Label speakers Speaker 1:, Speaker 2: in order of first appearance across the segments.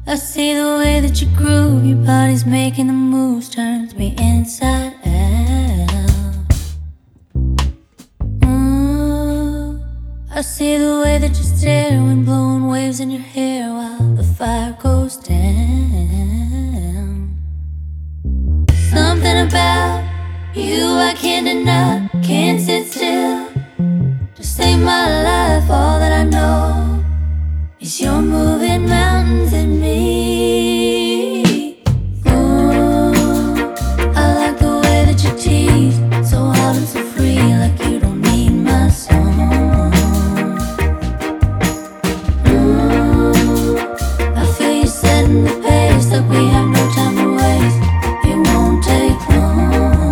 Speaker 1: I see the way that you groove, your body's making the moves, turns me inside out. I see the way that you stare when blowing waves in your hair while the fire goes down. Something about you I can't deny, can't sit still. To save my life, all that I know is you're moving mountains in me. Ooh, I like the way that you tease, so hard and so free, like you don't need my song. I feel you setting the pace, like we have no time to waste. It won't take long.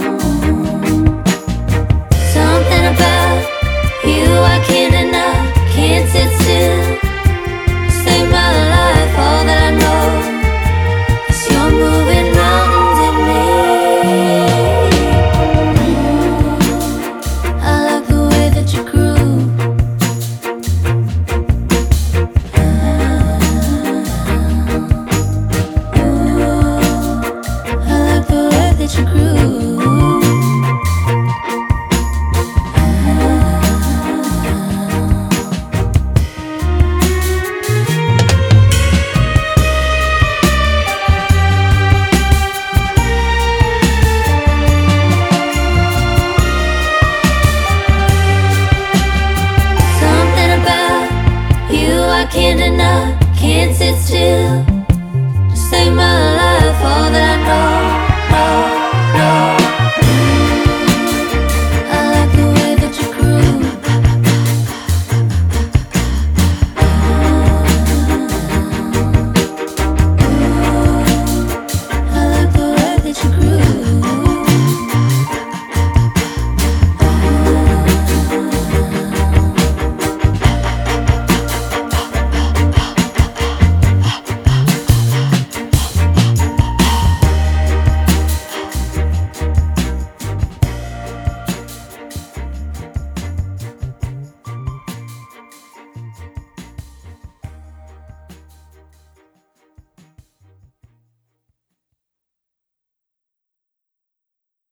Speaker 1: Something about you I can't deny, can't sit still. Save my life, all that I know is you're moving mountains in me. I like the way that you groove. I like the way that you groove. I can't deny, can't sit still. To save my life, all that I know